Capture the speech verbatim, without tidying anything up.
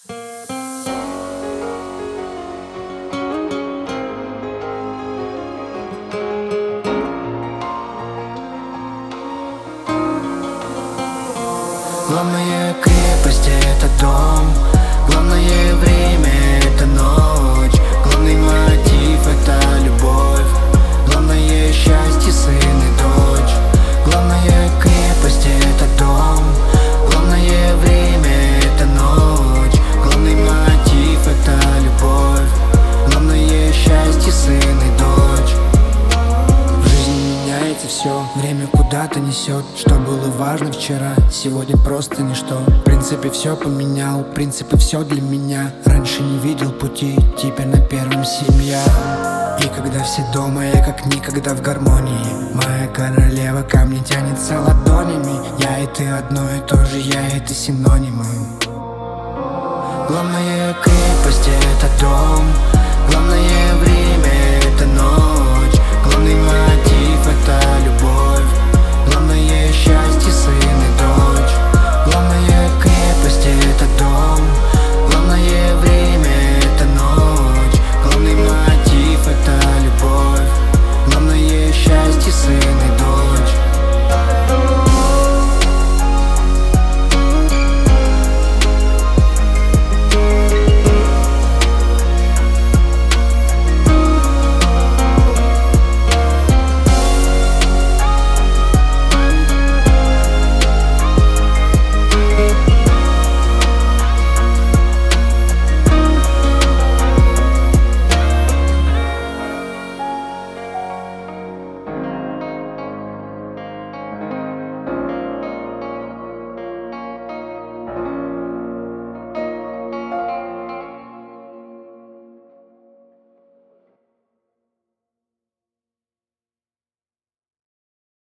Главная крепость — это дом, главное время — это ночь, главный мотив — это любовь, главное счастье — сын и дочь. Главная крепость — это дом, главное время — это ночь, главный мотив — это любовь, главное счастье — сын и дочь. В жизни меняется все, время куда-то несет. Что было важно вчера, сегодня просто ничто. В принципе все поменял, принципы все для меня. Раньше не видел пути, теперь на первом семья. И когда все дома, я как никогда в гармонии. Моя королева ко мне тянется ладонями. Я и ты одно и то же, я и ты синонимы. Главная крепость — это дом, главное время — это ночь, главный мотив